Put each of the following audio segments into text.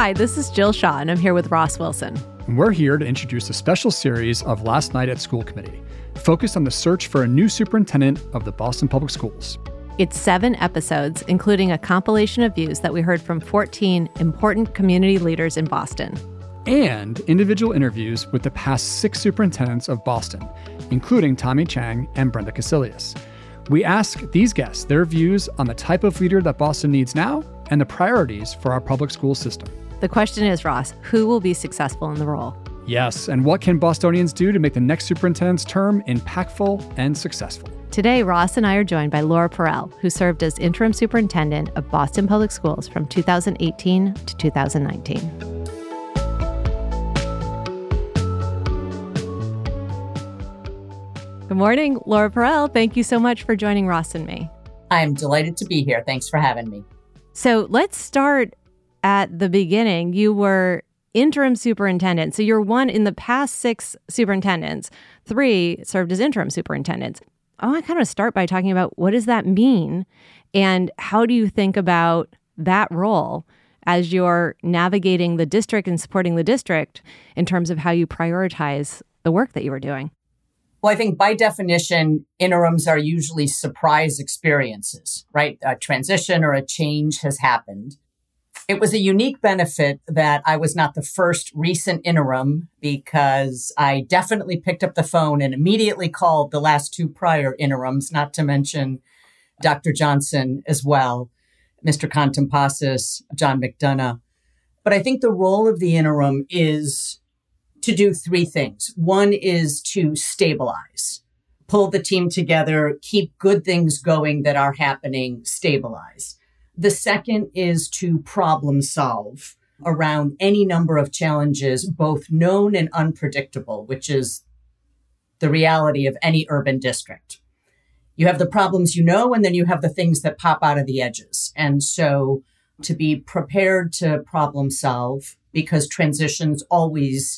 Hi, this is Jill Shaw, and I'm here with Ross Wilson. And we're here to introduce a special series of Last Night at School Committee, focused on the search for a new superintendent of the Boston Public Schools. It's 7 episodes, including a compilation of views that we heard from 14 important community leaders in Boston. And individual interviews with the past 6 superintendents of Boston, including Tommy Chang and Brenda Casilius. We ask these guests their views on the type of leader that Boston needs now and the priorities for our public school system. The question is, Ross, who will be successful in the role? Yes, and what can Bostonians do to make the next superintendent's term impactful and successful? Today, Ross and I are joined by Laura Perrell, who served as interim superintendent of Boston Public Schools from 2018 to 2019. Good morning, Laura Perrell. Thank you so much for joining Ross and me. I'm delighted to be here. Thanks for having me. So let's start at the beginning. You were interim superintendent. So you're one in the past 6 superintendents. 3 served as interim superintendents. I want to kind of start by talking about what does that mean and how do you think about that role as you're navigating the district and supporting the district in terms of how you prioritize the work that you were doing? Well, I think by definition, interims are usually surprise experiences, right? A transition or a change has happened. It was a unique benefit that I was not the first recent interim because I definitely picked up the phone and immediately called the last 2 prior interims, not to mention Dr. Johnson as well, Mr. Contempasis, John McDonough. But I think the role of the interim is to do 3 things. One is to stabilize, pull the team together, keep good things going that are happening, stabilize. The second is to problem solve around any number of challenges, both known and unpredictable, which is the reality of any urban district. You have the problems you know, and then you have the things that pop out of the edges. And so to be prepared to problem solve, because transitions always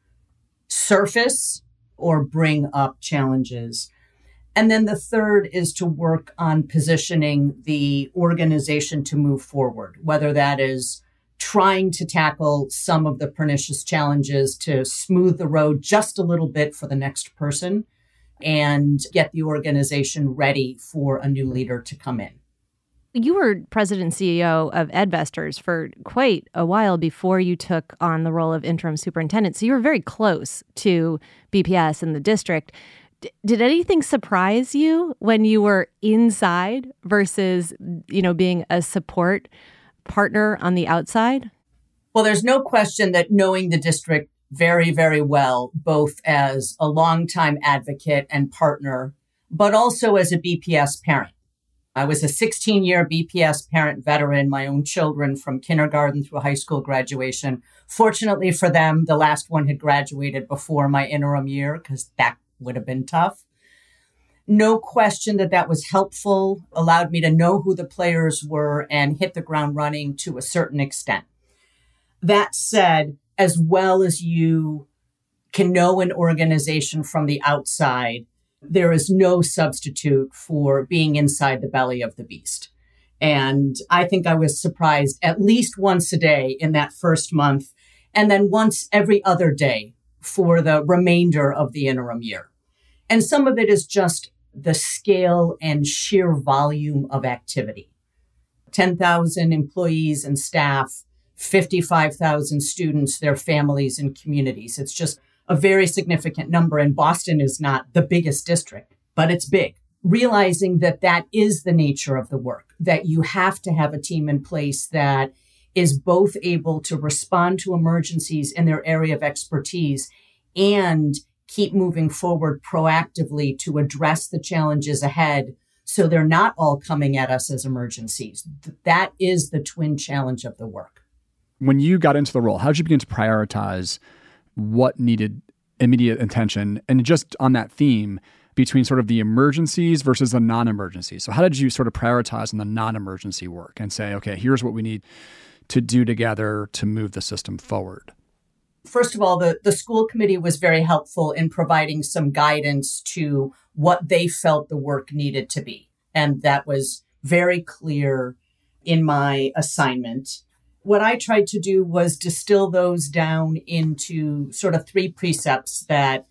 surface or bring up challenges. And then the third is to work on positioning the organization to move forward, whether that is trying to tackle some of the pernicious challenges to smooth the road just a little bit for the next person and get the organization ready for a new leader to come in. You were president and CEO of Edvestors for quite a while before you took on the role of interim superintendent. So you were very close to BPS and the district. Did anything surprise you when you were inside versus, being a support partner on the outside? Well, there's no question that knowing the district very, very well, both as a longtime advocate and partner, but also as a BPS parent. I was a 16-year BPS parent veteran, my own children from kindergarten through high school graduation. Fortunately for them, the last one had graduated before my interim year because that would have been tough. No question that was helpful, allowed me to know who the players were and hit the ground running to a certain extent. That said, as well as you can know an organization from the outside, there is no substitute for being inside the belly of the beast. And I think I was surprised at least once a day in that first month, and then once every other day for the remainder of the interim year. And some of it is just the scale and sheer volume of activity. 10,000 employees and staff, 55,000 students, their families and communities. It's just a very significant number, and Boston is not the biggest district, but it's big. Realizing that is the nature of the work, that you have to have a team in place that is both able to respond to emergencies in their area of expertise and keep moving forward proactively to address the challenges ahead so they're not all coming at us as emergencies. That is the twin challenge of the work. When you got into the role, how did you begin to prioritize what needed immediate attention? And just on that theme, between sort of the emergencies versus the non-emergencies. So how did you sort of prioritize on the non-emergency work and say, okay, here's what we need to do together to move the system forward? First of all, the school committee was very helpful in providing some guidance to what they felt the work needed to be. And that was very clear in my assignment. What I tried to do was distill those down into sort of 3 precepts that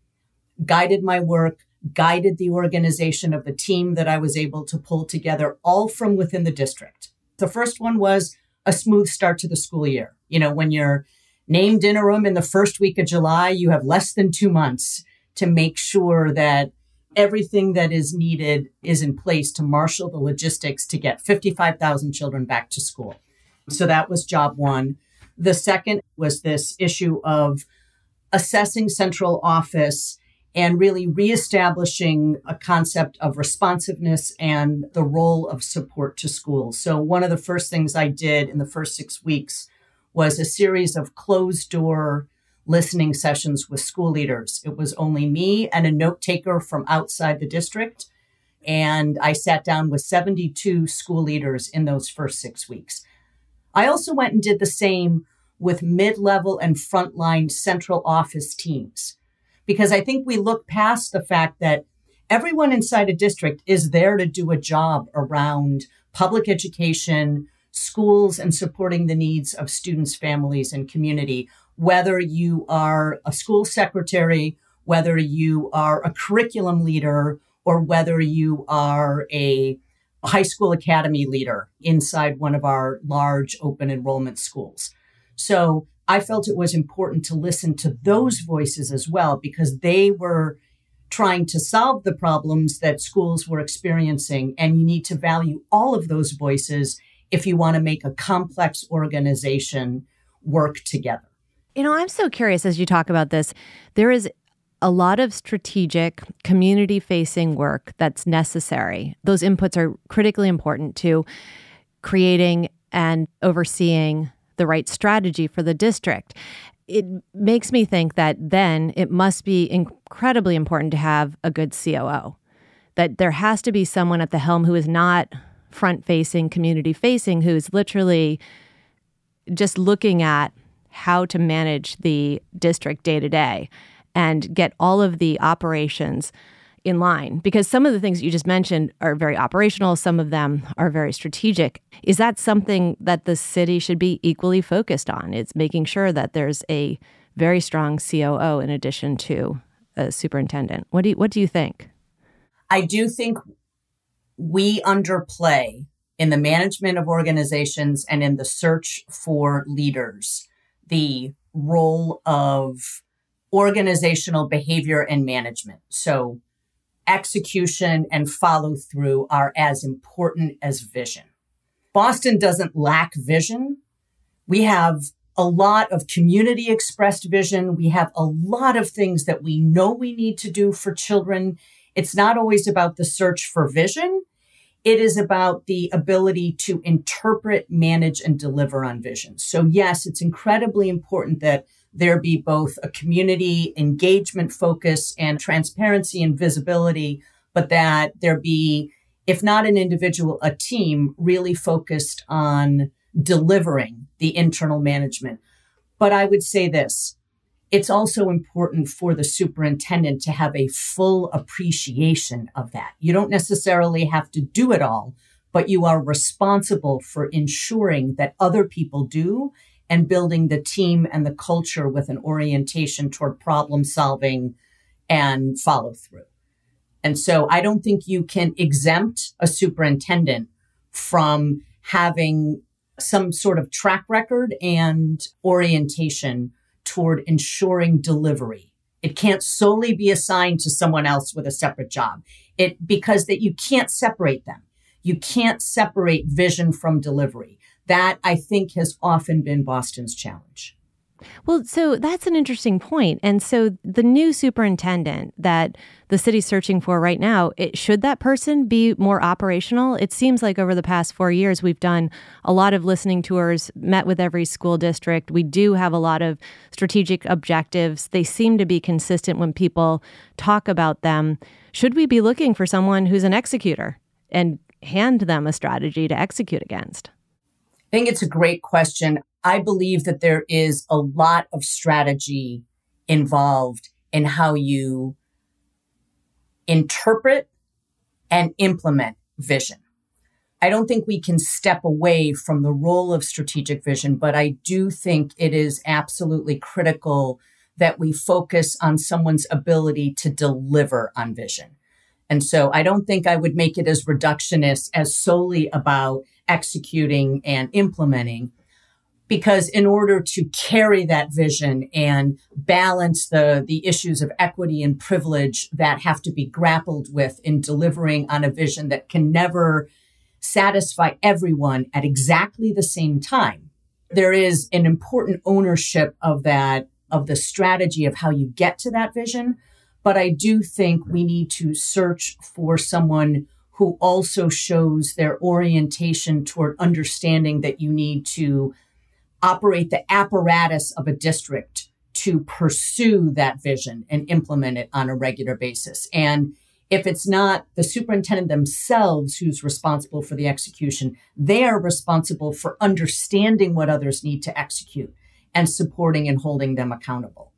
guided my work, guided the organization of the team that I was able to pull together, all from within the district. The first one was a smooth start to the school year. You know, when you're named interim in the first week of July, you have less than 2 months to make sure that everything that is needed is in place to marshal the logistics to get 55,000 children back to school. So that was job one. The second was this issue of assessing central office and really reestablishing a concept of responsiveness and the role of support to schools. So one of the first things I did in the first 6 weeks was a series of closed door listening sessions with school leaders. It was only me and a note taker from outside the district. And I sat down with 72 school leaders in those first 6 weeks. I also went and did the same with mid-level and frontline central office teams, because I think we look past the fact that everyone inside a district is there to do a job around public education, schools, and supporting the needs of students, families, and community. Whether you are a school secretary, whether you are a curriculum leader, or whether you are a high school academy leader inside one of our large open enrollment schools. So I felt it was important to listen to those voices as well, because they were trying to solve the problems that schools were experiencing. And you need to value all of those voices if you want to make a complex organization work together. You know, I'm so curious as you talk about this. There is a lot of strategic community-facing work that's necessary. Those inputs are critically important to creating and overseeing the right strategy for the district. It makes me think that then it must be incredibly important to have a good COO, that there has to be someone at the helm who is not front-facing, community-facing, who's literally just looking at how to manage the district day-to-day and get all of the operations in line. Because some of the things you just mentioned are very operational, some of them are very strategic. Is that something that the city should be equally focused on? It's making sure that there's a very strong COO in addition to a superintendent. What do you think? I do think we underplay in the management of organizations and in the search for leaders the role of organizational behavior and management. So execution and follow through are as important as vision. Boston doesn't lack vision. We have a lot of community expressed vision. We have a lot of things that we know we need to do for children. It's not always about the search for vision. It is about the ability to interpret, manage, and deliver on vision. So yes, it's incredibly important that there be both a community engagement focus and transparency and visibility, but that there be, if not an individual, a team really focused on delivering the internal management. But I would say this, it's also important for the superintendent to have a full appreciation of that. You don't necessarily have to do it all, but you are responsible for ensuring that other people do and building the team and the culture with an orientation toward problem solving and follow through. And so I don't think you can exempt a superintendent from having some sort of track record and orientation toward ensuring delivery. It can't solely be assigned to someone else with a separate job. Because that you can't separate them. You can't separate vision from delivery. That, I think, has often been Boston's challenge. Well, so that's an interesting point. And so the new superintendent that the city's searching for right now, should that person be more operational? It seems like over the past 4 years, we've done a lot of listening tours, met with every school district. We do have a lot of strategic objectives. They seem to be consistent when people talk about them. Should we be looking for someone who's an executor and hand them a strategy to execute against? I think it's a great question. I believe that there is a lot of strategy involved in how you interpret and implement vision. I don't think we can step away from the role of strategic vision, but I do think it is absolutely critical that we focus on someone's ability to deliver on vision. And so I don't think I would make it as reductionist as solely about executing and implementing, because in order to carry that vision and balance the issues of equity and privilege that have to be grappled with in delivering on a vision that can never satisfy everyone at exactly the same time, there is an important ownership of that, of the strategy of how you get to that vision. But I do think we need to search for someone who also shows their orientation toward understanding that you need to operate the apparatus of a district to pursue that vision and implement it on a regular basis. And if it's not the superintendent themselves who's responsible for the execution, they are responsible for understanding what others need to execute and supporting and holding them accountable.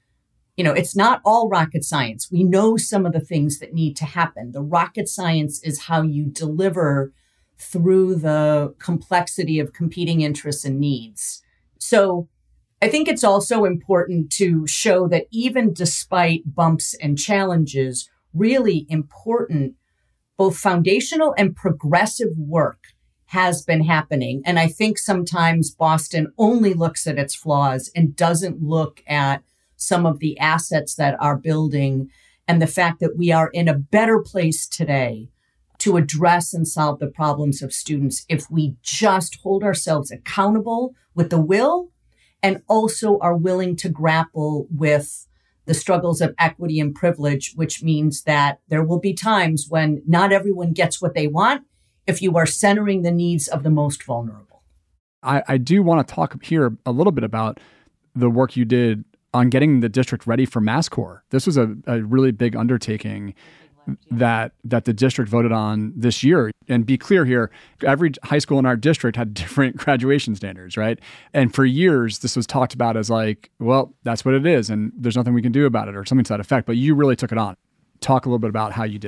It's not all rocket science. We know some of the things that need to happen. The rocket science is how you deliver through the complexity of competing interests and needs. So I think it's also important to show that even despite bumps and challenges, really important, both foundational and progressive work has been happening. And I think sometimes Boston only looks at its flaws and doesn't look at some of the assets that are building and the fact that we are in a better place today to address and solve the problems of students if we just hold ourselves accountable with the will and also are willing to grapple with the struggles of equity and privilege, which means that there will be times when not everyone gets what they want if you are centering the needs of the most vulnerable. I do want to talk here a little bit about the work you did on getting the district ready for MassCore. This was a really big undertaking that the district voted on this year. And be clear here, every high school in our district had different graduation standards, right? And for years, this was talked about as like, well, that's what it is, and there's nothing we can do about it, or something to that effect. But you really took it on. Talk a little bit about how you did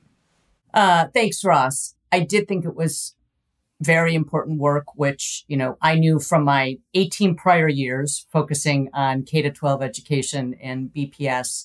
that. Thanks, Ross. I did think it was very important work, which, I knew from my 18 prior years focusing on K-12 education and BPS.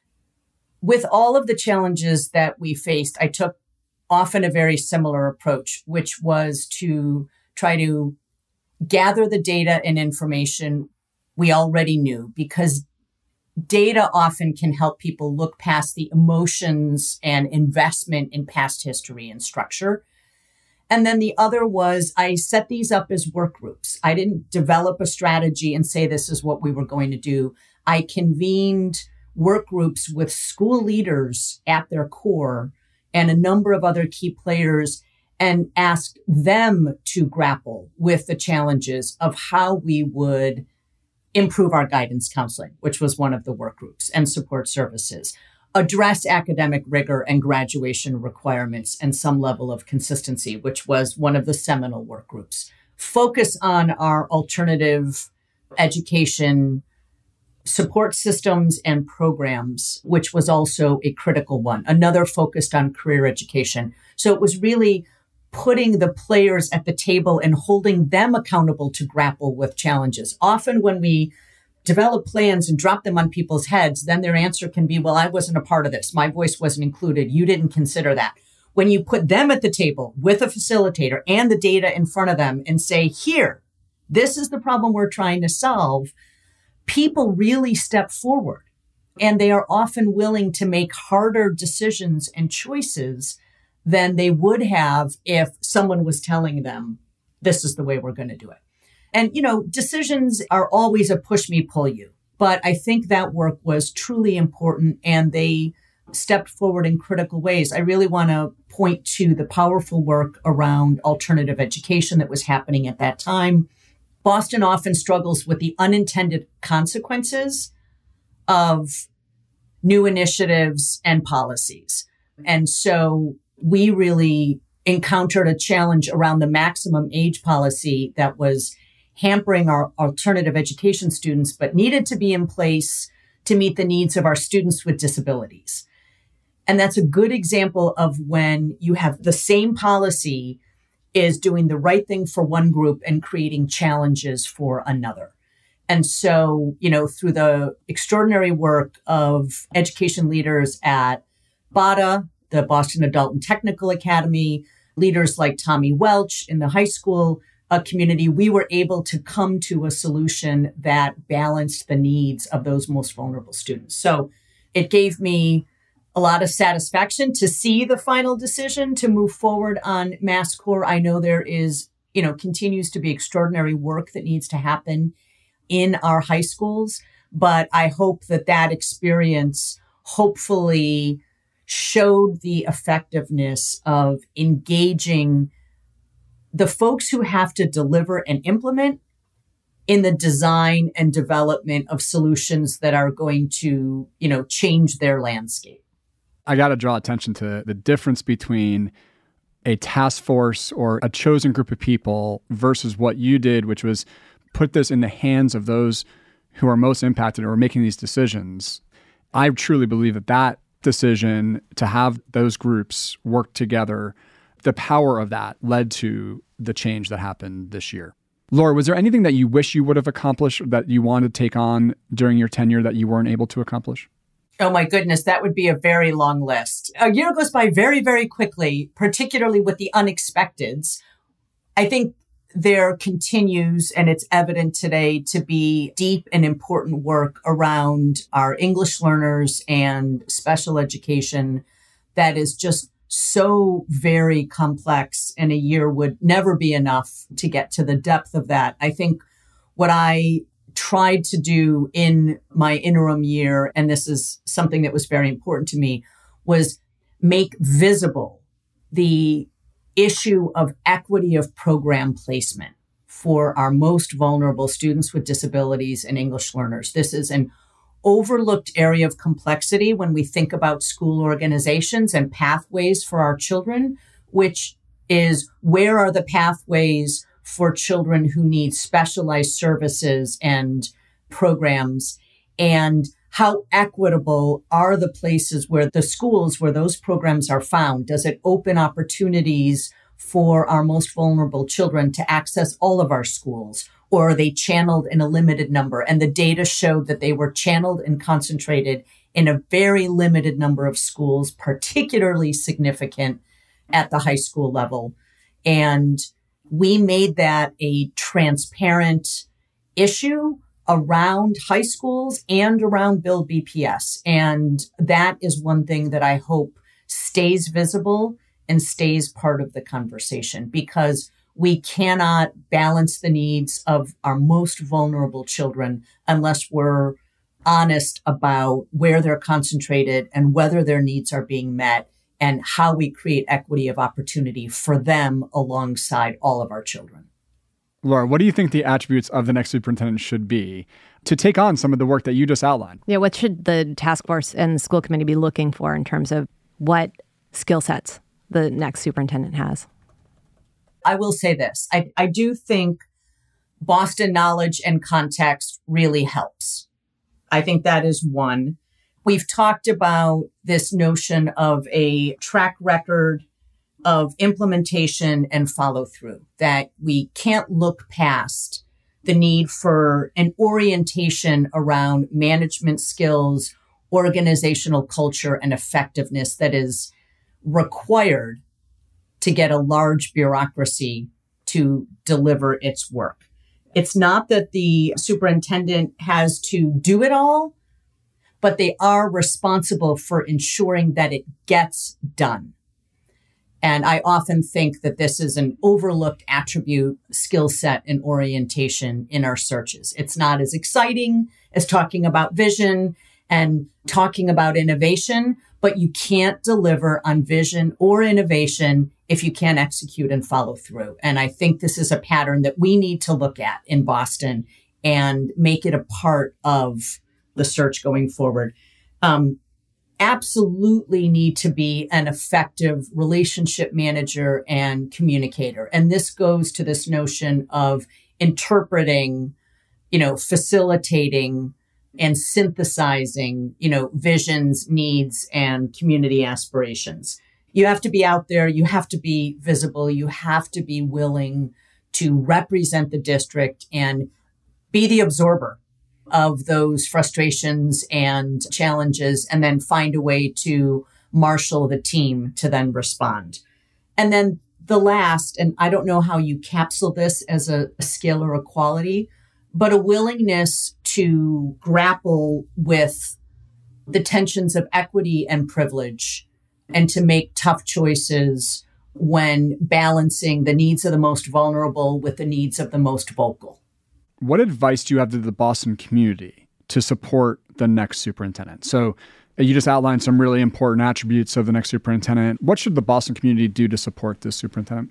With all of the challenges that we faced, I took often a very similar approach, which was to try to gather the data and information we already knew, because data often can help people look past the emotions and investment in past history and structure. And then the other was I set these up as work groups. I didn't develop a strategy and say this is what we were going to do. I convened work groups with school leaders at their core and a number of other key players and asked them to grapple with the challenges of how we would improve our guidance counseling, which was one of the work groups, and support services, address academic rigor and graduation requirements and some level of consistency, which was one of the seminal work groups, focus on our alternative education support systems and programs, which was also a critical one. Another focused on career education. So it was really putting the players at the table and holding them accountable to grapple with challenges. Often when we develop plans and drop them on people's heads, then their answer can be, well, I wasn't a part of this. My voice wasn't included. You didn't consider that. When you put them at the table with a facilitator and the data in front of them and say, here, this is the problem we're trying to solve, people really step forward, and they are often willing to make harder decisions and choices than they would have if someone was telling them, this is the way we're going to do it. And, decisions are always a push me, pull you. But I think that work was truly important, and they stepped forward in critical ways. I really want to point to the powerful work around alternative education that was happening at that time. Boston often struggles with the unintended consequences of new initiatives and policies. And so we really encountered a challenge around the maximum age policy that was hampering our alternative education students, but needed to be in place to meet the needs of our students with disabilities. And that's a good example of when you have the same policy is doing the right thing for one group and creating challenges for another. And so, through the extraordinary work of education leaders at BADA, the Boston Adult and Technical Academy, leaders like Tommy Welch in the high school community, we were able to come to a solution that balanced the needs of those most vulnerable students. So it gave me a lot of satisfaction to see the final decision to move forward on MassCore. I know there is, continues to be extraordinary work that needs to happen in our high schools, but I hope that experience hopefully showed the effectiveness of engaging the folks who have to deliver and implement in the design and development of solutions that are going to, change their landscape. I got to draw attention to the difference between a task force or a chosen group of people versus what you did, which was put this in the hands of those who are most impacted or making these decisions. I truly believe that decision to have those groups work together, the power of that led to the change that happened this year. Laura, was there anything that you wish you would have accomplished that you wanted to take on during your tenure that you weren't able to accomplish? Oh my goodness, that would be a very long list. A year goes by very, very quickly, particularly with the unexpecteds. I think there continues, and it's evident today, to be deep and important work around our English learners and special education that is just so very complex, and a year would never be enough to get to the depth of that. I think what I tried to do in my interim year, and this is something that was very important to me, was make visible the issue of equity of program placement for our most vulnerable students with disabilities and English learners. This is an overlooked area of complexity when we think about school organizations and pathways for our children, which is where are the pathways for children who need specialized services and programs, and how equitable are the places where the schools where those programs are found? Does it open opportunities for our most vulnerable children to access all of our schools? Or are they channeled in a limited number? And the data showed that they were channeled and concentrated in a very limited number of schools, particularly significant at the high school level. And we made that a transparent issue around high schools and around Build BPS. And that is one thing that I hope stays visible and stays part of the conversation, because we cannot balance the needs of our most vulnerable children unless we're honest about where they're concentrated and whether their needs are being met and how we create equity of opportunity for them alongside all of our children. Laura, what do you think the attributes of the next superintendent should be to take on some of the work that you just outlined? Yeah, what should the task force and the school committee be looking for in terms of what skill sets the next superintendent has? I will say this. I do think Boston knowledge and context really helps. I think that is one. We've talked about this notion of a track record of implementation and follow through, that we can't look past the need for an orientation around management skills, organizational culture, and effectiveness that is required to get a large bureaucracy to deliver its work. It's not that the superintendent has to do it all, but they are responsible for ensuring that it gets done. And I often think that this is an overlooked attribute, skill set, and orientation in our searches. It's not as exciting as talking about vision and talking about innovation, but you can't deliver on vision or innovation if you can't execute and follow through. And I think this is a pattern that we need to look at in Boston and make it a part of the search going forward. Absolutely need to be an effective relationship manager and communicator. And this goes to this notion of interpreting, facilitating and synthesizing, visions, needs, and community aspirations. You have to be out there. You have to be visible. You have to be willing to represent the district and be the absorber of those frustrations and challenges, and then find a way to marshal the team to then respond. And then the last, and I don't know how you capsule this as a skill or a quality, but a willingness to grapple with the tensions of equity and privilege and to make tough choices when balancing the needs of the most vulnerable with the needs of the most vocal. What advice do you have to the Boston community to support the next superintendent? So you just outlined some really important attributes of the next superintendent. What should the Boston community do to support this superintendent?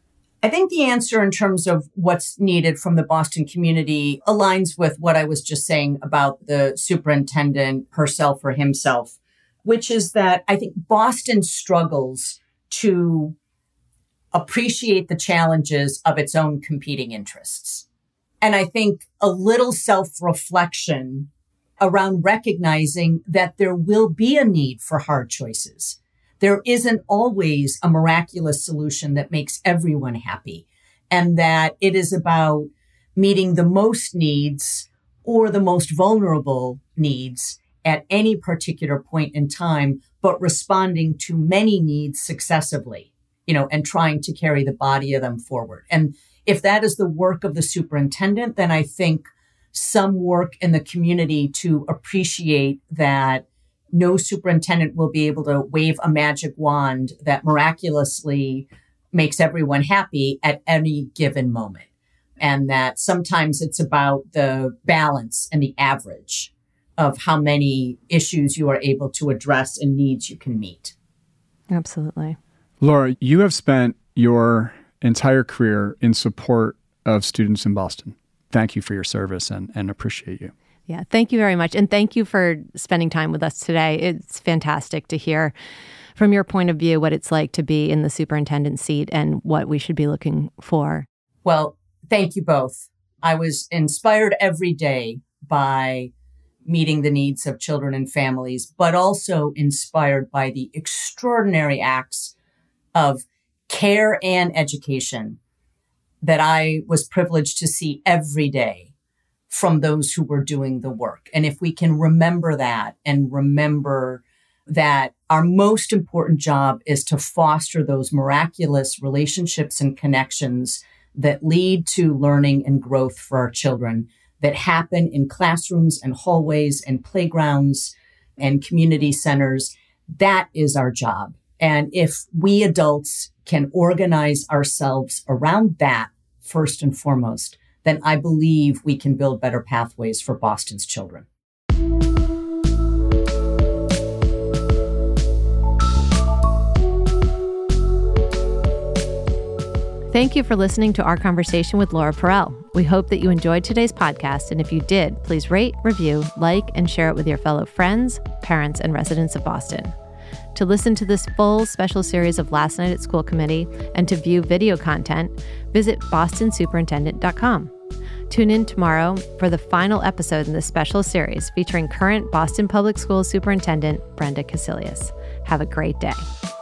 I think the answer in terms of what's needed from the Boston community aligns with what I was just saying about the superintendent herself or himself, which is that I think Boston struggles to appreciate the challenges of its own competing interests. And I think a little self-reflection around recognizing that there will be a need for hard choices. There isn't always a miraculous solution that makes everyone happy, and that it is about meeting the most needs or the most vulnerable needs at any particular point in time, but responding to many needs successively, and trying to carry the body of them forward. And if that is the work of the superintendent, then I think some work in the community to appreciate that no superintendent will be able to wave a magic wand that miraculously makes everyone happy at any given moment. And that sometimes it's about the balance and the average of how many issues you are able to address and needs you can meet. Absolutely. Laura, you have spent your entire career in support of students in Boston. Thank you for your service and appreciate you. Yeah, thank you very much. And thank you for spending time with us today. It's fantastic to hear from your point of view what it's like to be in the superintendent seat and what we should be looking for. Well, thank you both. I was inspired every day by meeting the needs of children and families, but also inspired by the extraordinary acts of care and education that I was privileged to see every day from those who were doing the work. And if we can remember that and remember that our most important job is to foster those miraculous relationships and connections that lead to learning and growth for our children, that happen in classrooms and hallways and playgrounds and community centers, that is our job. And if we adults can organize ourselves around that first and foremost, then I believe we can build better pathways for Boston's children. Thank you for listening to our conversation with Laura Perrell. We hope that you enjoyed today's podcast, and if you did, please rate, review, like, and share it with your fellow friends, parents, and residents of Boston. To listen to this full special series of Last Night at School Committee and to view video content, visit bostonsuperintendent.com. Tune in tomorrow for the final episode in this special series featuring current Boston Public Schools Superintendent Brenda Casilius. Have a great day.